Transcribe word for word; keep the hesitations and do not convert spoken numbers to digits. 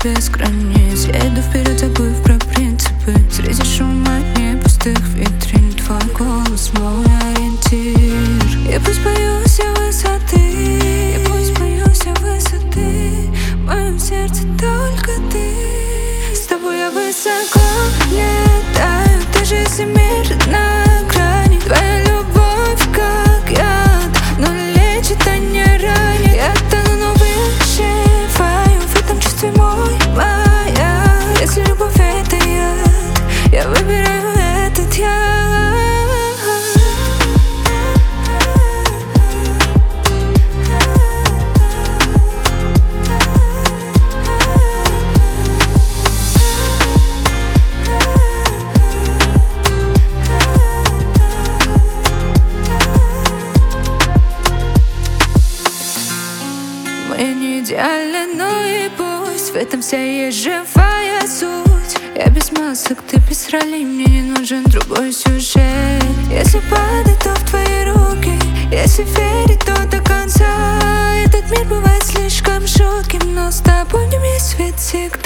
без границ. Я иду вперед, забыв про принципы. Среди шума дней пустых витрин твой голос мой ориентир. Я пусть боюсь я высоты, я пусть боюсь я высоты. В моем сердце только ты. С тобой я высоко летаю, даже если мир на грани. Твоя любовь как яд, но лечит, а не ранит. Я тону, но выживаю в этом чувстве мой маяк. Если любовь это яд, я выбираю этот яд. Мы не идеальны, но и пусть в этом вся есть живая суть. Я без масок, ты без ролей, мне не нужен другой сюжет. Если падать, то в твои руки, если верить, то до конца. Этот мир бывает слишком жутким, но с тобой в нем есть свет всегда.